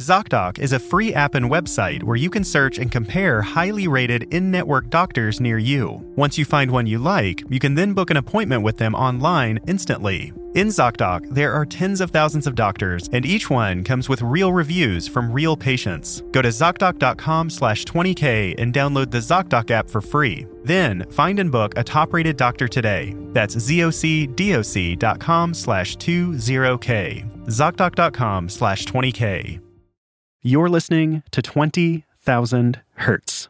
ZocDoc is a free app and website where you can search and compare highly rated in-network doctors near you. Once you find one you like, you can then book an appointment with them online instantly. In ZocDoc, there are tens of thousands of doctors, and each one comes with real reviews from real patients. Go to ZocDoc.com/20K and download the ZocDoc app for free. Then, find and book a top-rated doctor today. That's ZocDoc.com/20K. ZocDoc.com/20K. You're listening to 20,000 Hertz.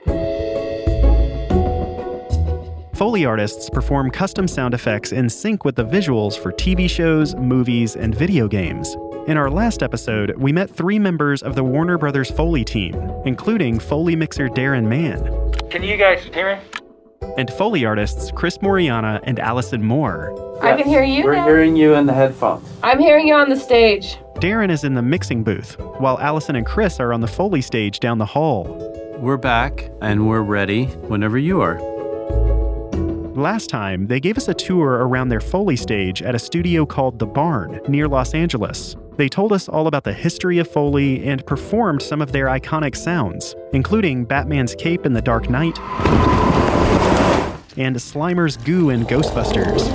Foley artists perform custom sound effects in sync with the visuals for TV shows, movies, and video games. In our last episode, we met 3 members of the Warner Brothers Foley team, including Foley mixer Darren Mann. Can you guys hear me? And Foley artists Chris Moriana and Allison Moore. I can hear you We're now. hearing you in the headphones. I'm hearing you on the stage. Darren is in the mixing booth, while Allison and Chris are on the Foley stage down the hall. We're back, and we're ready whenever you are. Last time, they gave us a tour around their Foley stage at a studio called The Barn, near Los Angeles. They told us all about the history of Foley and performed some of their iconic sounds, including Batman's cape in The Dark Knight and Slimer's goo in Ghostbusters.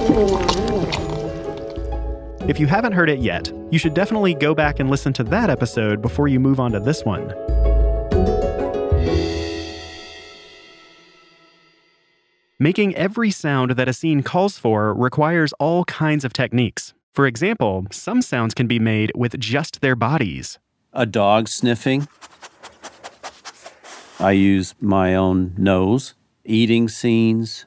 If you haven't heard it yet, you should definitely go back and listen to that episode before you move on to this one. Making every sound that a scene calls for requires all kinds of techniques. For example, some sounds can be made with just their bodies. A dog sniffing. I use my own nose. Eating scenes.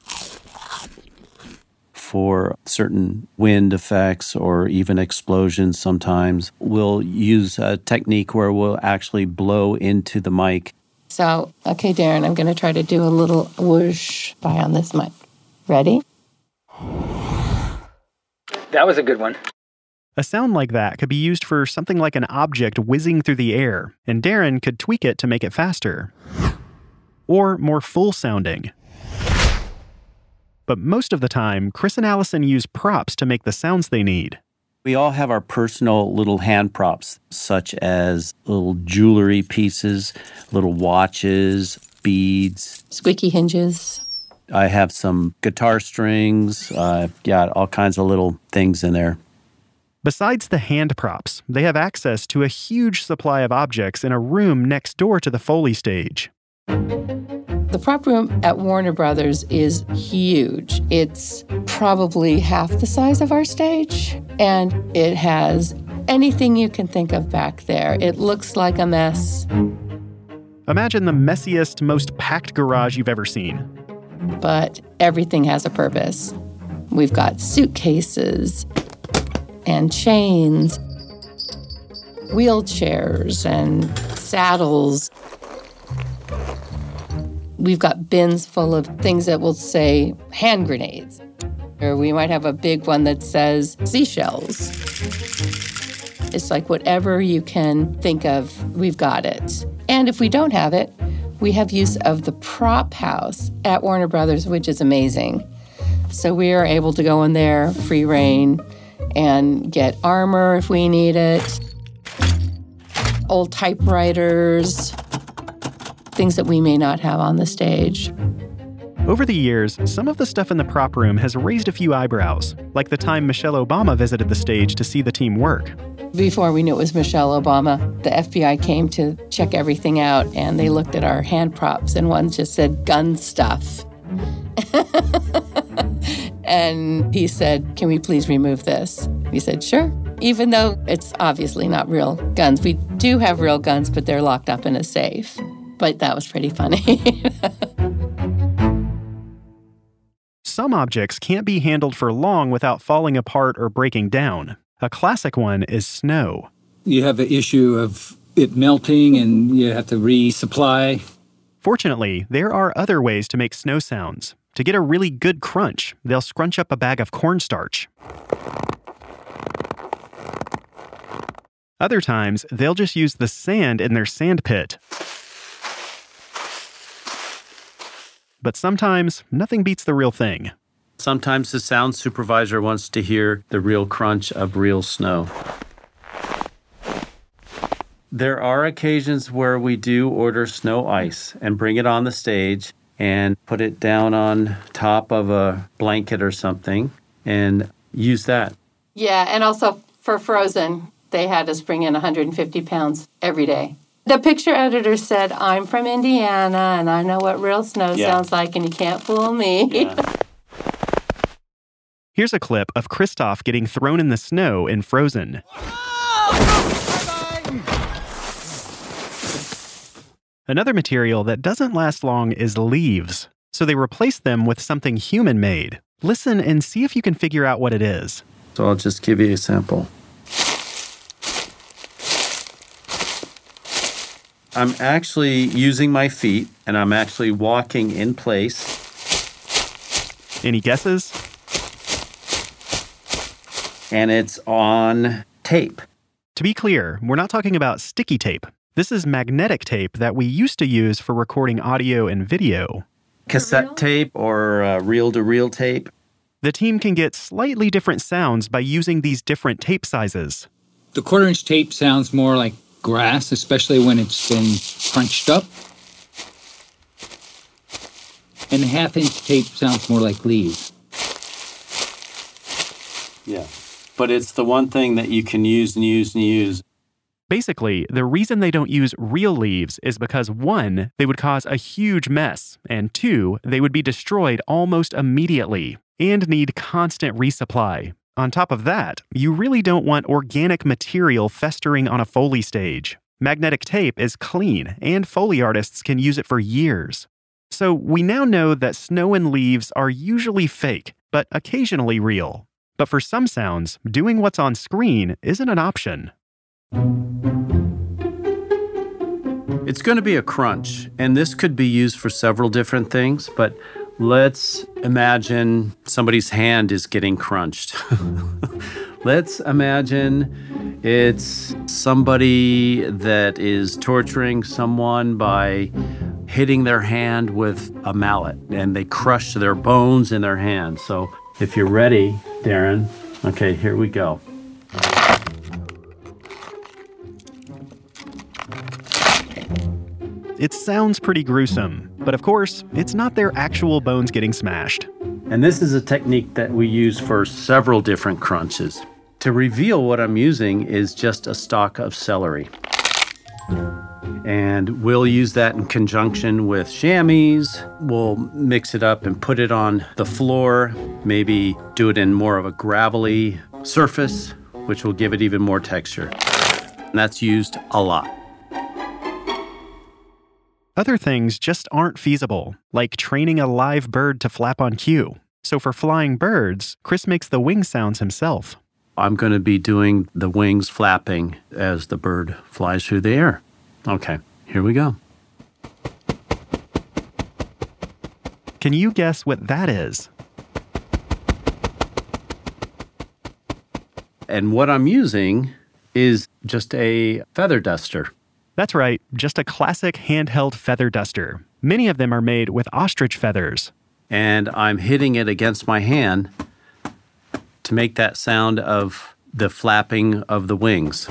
For certain wind effects or even explosions sometimes, we'll use a technique where we'll actually blow into the mic. So, okay, Darren, I'm going to try to do a little whoosh by on this mic. Ready? That was a good one. A sound like that could be used for something like an object whizzing through the air, and Darren could tweak it to make it faster. Or more full-sounding. But most of the time, Chris and Allison use props to make the sounds they need. We all have our personal little hand props, such as little jewelry pieces, little watches, beads. Squeaky hinges. I have some guitar strings. I've got all kinds of little things in there. Besides the hand props, they have access to a huge supply of objects in a room next door to the Foley stage. The prop room at Warner Brothers is huge. It's probably half the size of our stage, and it has anything you can think of back there. It looks like a mess. Imagine the messiest, most packed garage you've ever seen. But everything has a purpose. We've got suitcases and chains, wheelchairs and saddles. We've got bins full of things that will say hand grenades. Or we might have a big one that says seashells. It's like whatever you can think of, we've got it. And if we don't have it, we have use of the prop house at Warner Brothers, which is amazing. So we are able to go in there, free reign, and get armor if we need it, old typewriters, things that we may not have on the stage. Over the years, some of the stuff in the prop room has raised a few eyebrows, like the time Michelle Obama visited the stage to see the team work. Before we knew it was Michelle Obama, the FBI came to check everything out, and they looked at our hand props, and one just said, gun stuff. And he said, can we please remove this? We said, sure. Even though it's obviously not real guns. We do have real guns, but they're locked up in a safe. But that was pretty funny. Some objects can't be handled for long without falling apart or breaking down. A classic one is snow. You have the issue of it melting and you have to resupply. Fortunately, there are other ways to make snow sounds. To get a really good crunch, they'll scrunch up a bag of cornstarch. Other times, they'll just use the sand in their sand pit. But sometimes, nothing beats the real thing. Sometimes the sound supervisor wants to hear the real crunch of real snow. There are occasions where we do order snow ice and bring it on the stage and put it down on top of a blanket or something and use that. Yeah, and also for Frozen, they had us bring in 150 pounds every day. The picture editor said, I'm from Indiana, and I know what real snow sounds like, and you can't fool me. Yeah. Here's a clip of Kristoff getting thrown in the snow in Frozen. Another material that doesn't last long is leaves, so they replace them with something human-made. Listen and see if you can figure out what it is. So I'll just give you a sample. I'm actually using my feet, and I'm actually walking in place. Any guesses? And it's on tape. To be clear, we're not talking about sticky tape. This is magnetic tape that we used to use for recording audio and video. Cassette tape or reel-to-reel tape. The team can get slightly different sounds by using these different tape sizes. The 1/4-inch tape sounds more like grass, especially when it's been crunched up. And the 1/2-inch tape sounds more like leaves. Yeah. But it's the one thing that you can use and use and use. Basically, the reason they don't use real leaves is because 1, they would cause a huge mess, and 2, they would be destroyed almost immediately and need constant resupply. On top of that, you really don't want organic material festering on a Foley stage. Magnetic tape is clean, and Foley artists can use it for years. So we now know that snow and leaves are usually fake, but occasionally real. But for some sounds, doing what's on screen isn't an option. It's going to be a crunch, and this could be used for several different things, but let's imagine somebody's hand is getting crunched. Let's imagine it's somebody that is torturing someone by hitting their hand with a mallet, and they crush their bones in their hand. So if you're ready, Darren, okay, here we go. It sounds pretty gruesome, but of course, it's not their actual bones getting smashed. And this is a technique that we use for several different crunches. To reveal what I'm using is just a stalk of celery. And we'll use that in conjunction with chamois. We'll mix it up and put it on the floor, maybe do it in more of a gravelly surface, which will give it even more texture. And that's used a lot. Other things just aren't feasible, like training a live bird to flap on cue. So for flying birds, Chris makes the wing sounds himself. I'm going to be doing the wings flapping as the bird flies through the air. Okay, here we go. Can you guess what that is? And what I'm using is just a feather duster. That's right, just a classic handheld feather duster. Many of them are made with ostrich feathers. And I'm hitting it against my hand to make that sound of the flapping of the wings.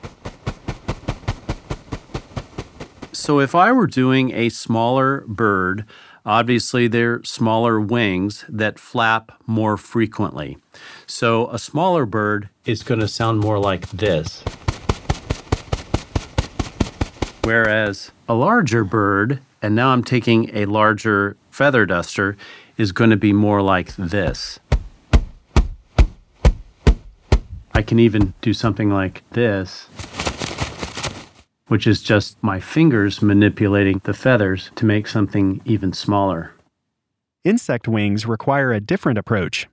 So if I were doing a smaller bird, obviously they're smaller wings that flap more frequently. So a smaller bird is going to sound more like this. Whereas a larger bird, and now I'm taking a larger feather duster, is going to be more like this. I can even do something like this, which is just my fingers manipulating the feathers to make something even smaller. Insect wings require a different approach.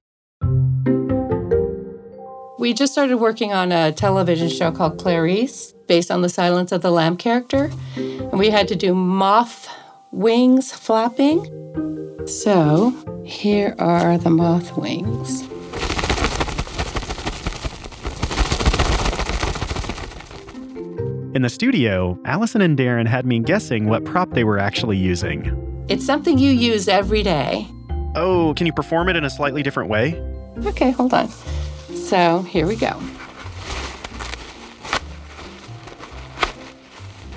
We just started working on a television show called Clarice, based on the Silence of the Lamb character. And we had to do moth wings flapping. So here are the moth wings. In the studio, Allison and Darren had me guessing what prop they were actually using. It's something you use every day. Oh, can you perform it in a slightly different way? Okay, hold on. So here we go.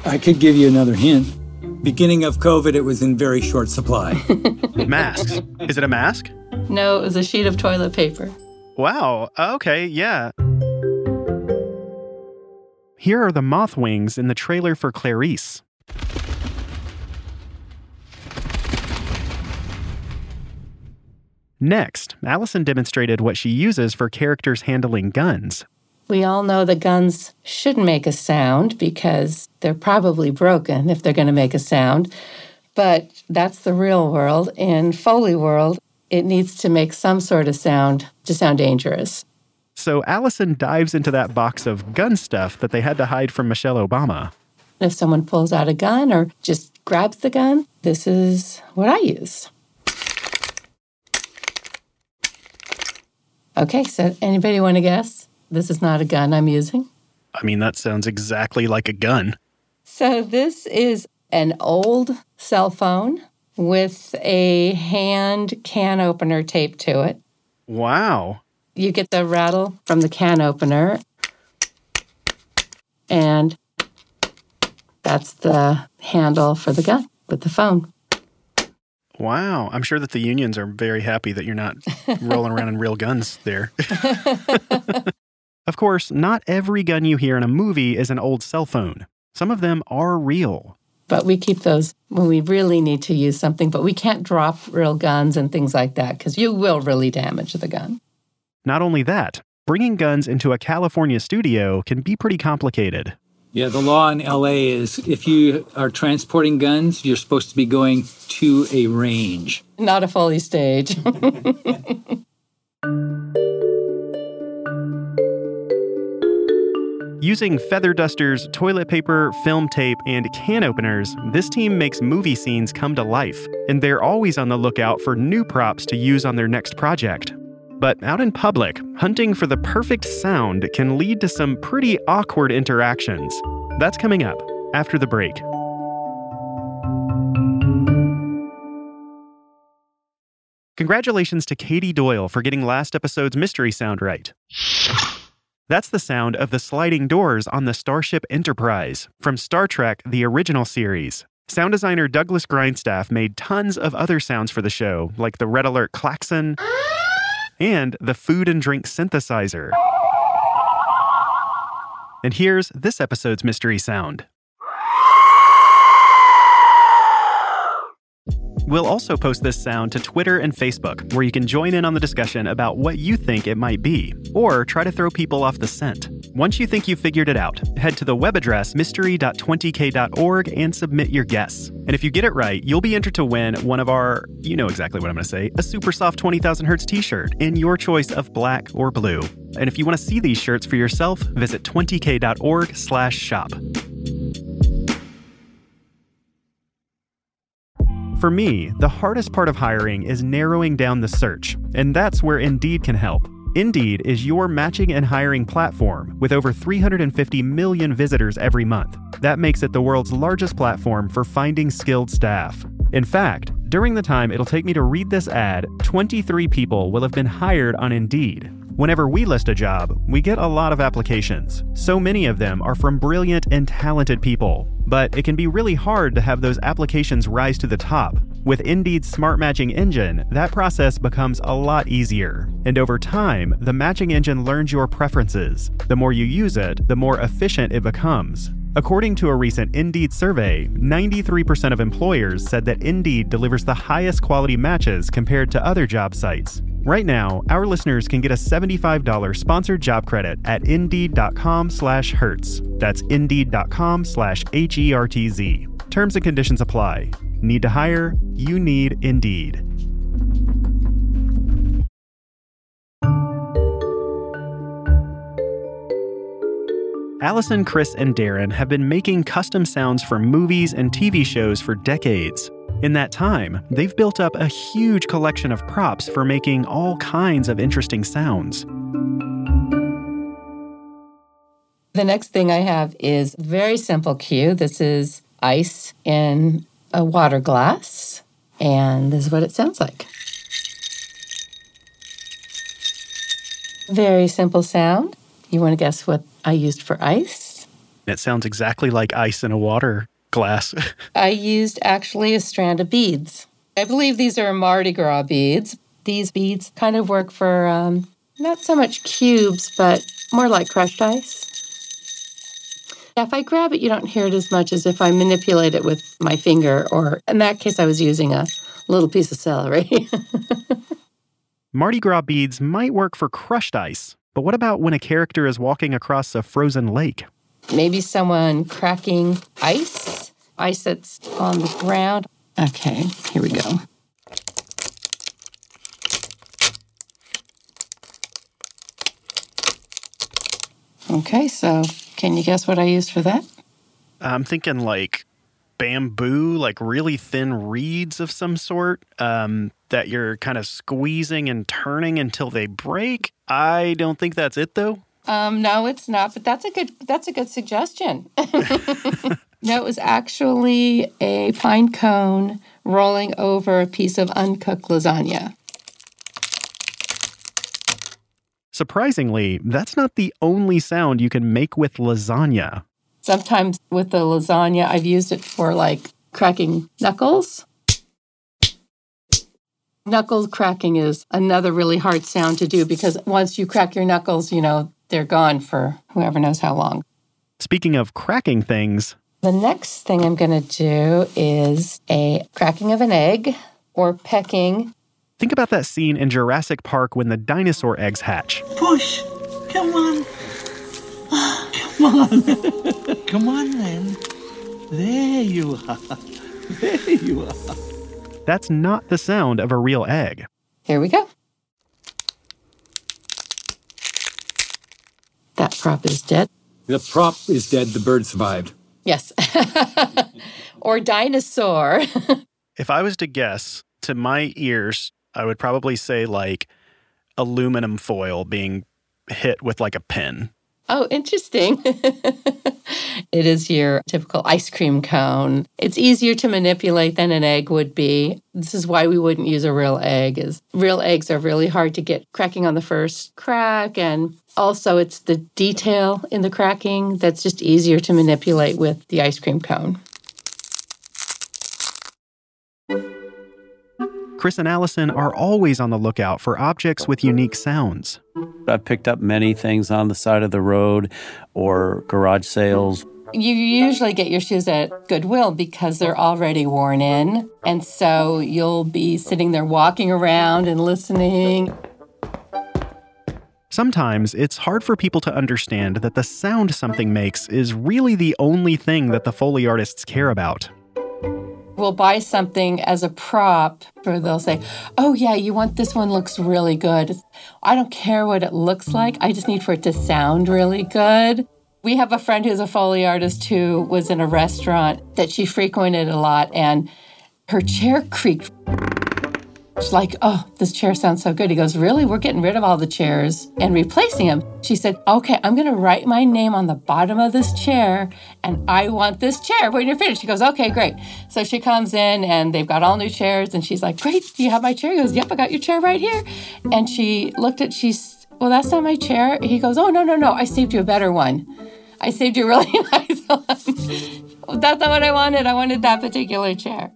I could give you another hint. Beginning of COVID, it was in very short supply. Masks. Is it a mask? No, it was a sheet of toilet paper. Wow. Okay, yeah. Here are the moth wings in the trailer for Clarice. Next, Allison demonstrated what she uses for characters handling guns. We all know that guns shouldn't make a sound because they're probably broken if they're going to make a sound. But that's the real world. In Foley world, it needs to make some sort of sound to sound dangerous. So Allison dives into that box of gun stuff that they had to hide from Michelle Obama. If someone pulls out a gun or just grabs the gun, this is what I use. Okay, so anybody want to guess? This is not a gun I'm using. I mean, that sounds exactly like a gun. So this is an old cell phone with a hand can opener taped to it. Wow. You get the rattle from the can opener, and that's the handle for the gun with the phone. Wow. I'm sure that the unions are very happy that you're not rolling around in real guns there. Of course, not every gun you hear in a movie is an old cell phone. Some of them are real. But we keep those when we really need to use something, but we can't drop real guns and things like that because you will really damage the gun. Not only that, bringing guns into a California studio can be pretty complicated. Yeah, the law in LA is if you are transporting guns, you're supposed to be going to a range. Not a Foley stage. Using feather dusters, toilet paper, film tape, and can openers, this team makes movie scenes come to life, and they're always on the lookout for new props to use on their next project. But out in public, hunting for the perfect sound can lead to some pretty awkward interactions. That's coming up after the break. Congratulations to Katie Doyle for getting last episode's mystery sound right. That's the sound of the sliding doors on the Starship Enterprise from Star Trek, the original series. Sound designer Douglas Grindstaff made tons of other sounds for the show, like the red alert klaxon and the food and drink synthesizer. And here's this episode's mystery sound. We'll also post this sound to Twitter and Facebook, where you can join in on the discussion about what you think it might be, or try to throw people off the scent. Once you think you've figured it out, head to the web address mystery.20k.org and submit your guess. And if you get it right, you'll be entered to win one of our, you know exactly what I'm going to say, a super soft 20,000 Hertz t-shirt in your choice of black or blue. And if you want to see these shirts for yourself, visit 20k.org/shop. For me, the hardest part of hiring is narrowing down the search, and that's where Indeed can help. Indeed is your matching and hiring platform with over 350 million visitors every month. That makes it the world's largest platform for finding skilled staff. In fact, during the time it'll take me to read this ad, 23 people will have been hired on Indeed. Whenever we list a job, we get a lot of applications. So many of them are from brilliant and talented people. But it can be really hard to have those applications rise to the top. With Indeed's smart matching engine, that process becomes a lot easier. And over time, the matching engine learns your preferences. The more you use it, the more efficient it becomes. According to a recent Indeed survey, 93% of employers said that Indeed delivers the highest quality matches compared to other job sites. Right now, our listeners can get a $75 sponsored job credit at Indeed.com/Hertz. That's Indeed.com/HERTZ. Terms and conditions apply. Need to hire? You need Indeed. Allison, Chris, and Darren have been making custom sounds for movies and TV shows for decades. In that time, they've built up a huge collection of props for making all kinds of interesting sounds. The next thing I have is a very simple cue. This is ice in a water glass, and this is what it sounds like. Very simple sound. You want to guess what I used for ice? It sounds exactly like ice in a water glass. I used actually a strand of beads. I believe these are Mardi Gras beads. These beads kind of work for not so much cubes, but more like crushed ice. If I grab it, you don't hear it as much as if I manipulate it with my finger, or in that case, I was using a little piece of celery. Mardi Gras beads might work for crushed ice, but what about when a character is walking across a frozen lake? Maybe someone cracking ice that's on the ground. Okay, here we go. Okay, so can you guess what I used for that? I'm thinking like bamboo, like really thin reeds of some sort that you're kind of squeezing and turning until they break. I don't think that's it, though. No, it's not, but that's a good suggestion. No, it was actually a pine cone rolling over a piece of uncooked lasagna. Surprisingly, that's not the only sound you can make with lasagna. Sometimes with the lasagna, I've used it for like cracking knuckles. Knuckle cracking is another really hard sound to do because once you crack your knuckles, they're gone for whoever knows how long. Speaking of cracking things, the next thing I'm going to do is a cracking of an egg or pecking. Think about that scene in Jurassic Park when the dinosaur eggs hatch. Push! Come on! Come on! Come on, then. There you are. There you are. That's not the sound of a real egg. Here we go. That prop is dead. The prop is dead. The bird survived. Yes. Or dinosaur. If I was to guess, to my ears, I would probably say like aluminum foil being hit with like a pin. Oh, interesting. It is your typical ice cream cone. It's easier to manipulate than an egg would be. This is why we wouldn't use a real egg. Real eggs are really hard to get cracking on the first crack. And also it's the detail in the cracking that's just easier to manipulate with the ice cream cone. Chris and Allison are always on the lookout for objects with unique sounds. I've picked up many things on the side of the road or garage sales. You usually get your shoes at Goodwill because they're already worn in. And so you'll be sitting there walking around and listening. Sometimes it's hard for people to understand that the sound something makes is really the only thing that the Foley artists care about. We'll buy something as a prop, or they'll say, oh yeah, you want this one looks really good. I don't care what it looks like. I just need for it to sound really good. We have a friend who's a Foley artist who was in a restaurant that she frequented a lot, and her chair creaked. She's like, oh, this chair sounds so good. He goes, really? We're getting rid of all the chairs and replacing them. She said, okay, I'm going to write my name on the bottom of this chair, and I want this chair when you're finished. She goes, okay, great. So she comes in, and they've got all new chairs, and she's like, great, do you have my chair? He goes, yep, I got your chair right here. And she looked at, well, that's not my chair. He goes, oh, no, I saved you a better one. I saved you a really nice one. That's not what I wanted. I wanted that particular chair.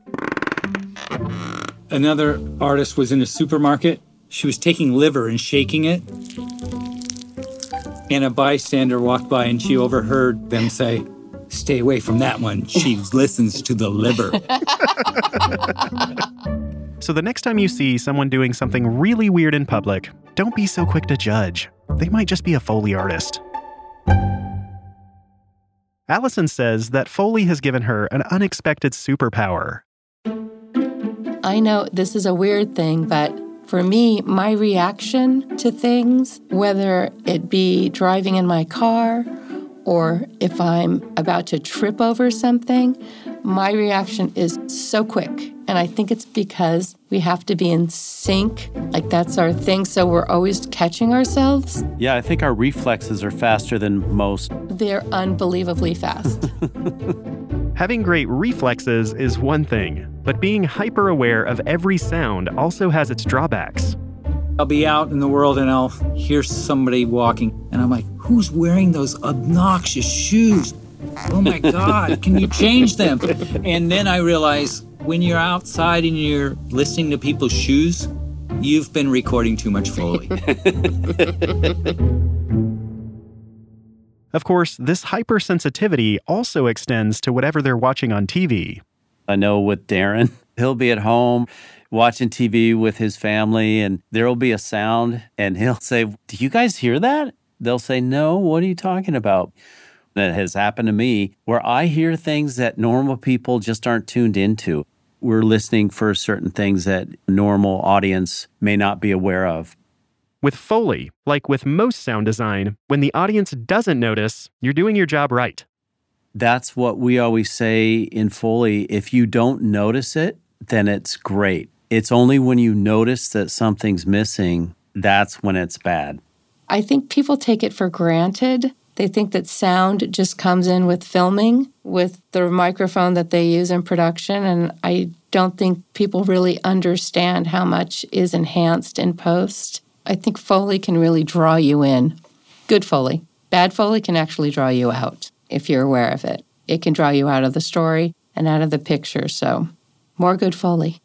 Another artist was in a supermarket. She was taking liver and shaking it. And a bystander walked by and she overheard them say, stay away from that one. She listens to the liver. So the next time you see someone doing something really weird in public, don't be so quick to judge. They might just be a Foley artist. Allison says that Foley has given her an unexpected superpower. I know this is a weird thing, but for me, my reaction to things, whether it be driving in my car or if I'm about to trip over something, my reaction is so quick. And I think it's because we have to be in sync. Like that's our thing. So we're always catching ourselves. Yeah, I think our reflexes are faster than most. They're unbelievably fast. Having great reflexes is one thing, but being hyper-aware of every sound also has its drawbacks. I'll be out in the world and I'll hear somebody walking, and I'm like, who's wearing those obnoxious shoes? Oh my God, can you change them? And then I realized when you're outside and you're listening to people's shoes, you've been recording too much Foley. Of course, this hypersensitivity also extends to whatever they're watching on TV. I know with Darren, he'll be at home watching TV with his family, and there'll be a sound, and he'll say, "Do you guys hear that?" They'll say, "No, what are you talking about?" That has happened to me where I hear things that normal people just aren't tuned into. We're listening for certain things that normal audience may not be aware of. With Foley, like with most sound design, when the audience doesn't notice, you're doing your job right. That's what we always say in Foley. If you don't notice it, then it's great. It's only when you notice that something's missing, that's when it's bad. I think people take it for granted. They think that sound just comes in with filming, with the microphone that they use in production, and I don't think people really understand how much is enhanced in post. I think Foley can really draw you in. Good Foley. Bad Foley can actually draw you out if you're aware of it. It can draw you out of the story and out of the picture, so more good Foley.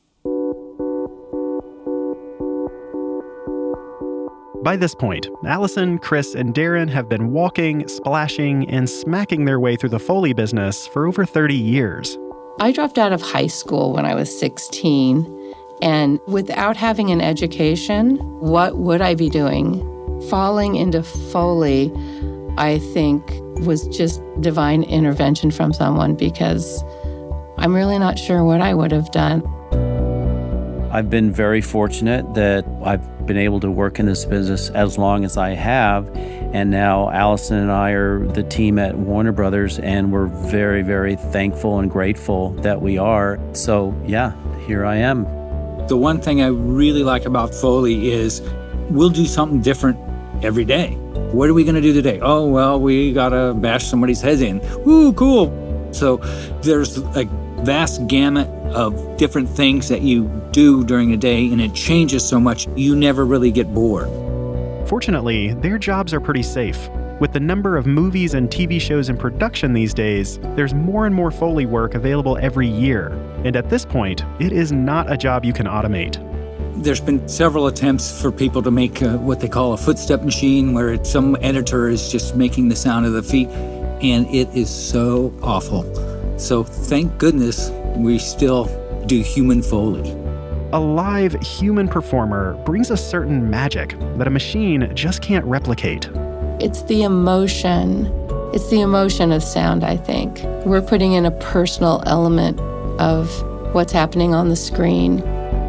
By this point, Allison, Chris, and Darren have been walking, splashing, and smacking their way through the Foley business for over 30 years. I dropped out of high school when I was 16, and without having an education, what would I be doing? Falling into Foley, I think, was just divine intervention from someone because I'm really not sure what I would have done. I've been very fortunate that I've been able to work in this business as long as I have. And now Allison and I are the team at Warner Brothers, and we're very, very thankful and grateful that we are. So, yeah, here I am. The one thing I really like about Foley is we'll do something different every day. What are we going to do today? Oh, well, we got to bash somebody's head in. Ooh, cool. So there's a vast gamut of different things that you do during a day, and it changes so much, you never really get bored. Fortunately, their jobs are pretty safe. With the number of movies and TV shows in production these days, there's more and more Foley work available every year. And at this point, it is not a job you can automate. There's been several attempts for people to make what they call a footstep machine, where some editor is just making the sound of the feet, and it is so awful. So thank goodness we still do human Foley. A live human performer brings a certain magic that a machine just can't replicate. It's the emotion. It's the emotion of sound, I think. We're putting in a personal element of what's happening on the screen.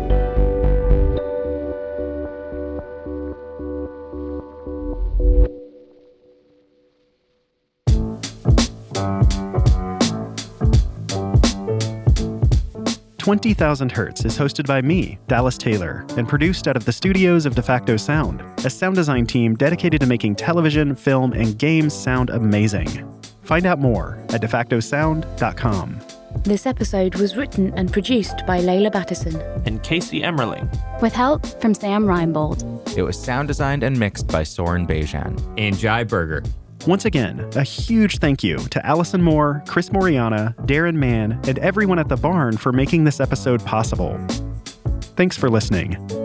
$20,000 is hosted by me, Dallas Taylor, and produced out of the studios of DeFacto Sound, a sound design team dedicated to making television, film, and games sound amazing. Find out more at defactosound.com. This episode was written and produced by Layla Battison and Casey Emmerling, with help from Sam Reinbold. It was sound designed and mixed by Soren Bejan and Jai Berger. Once again, a huge thank you to Allison Moore, Chris Moriana, Darren Mann, and everyone at The Barn for making this episode possible. Thanks for listening.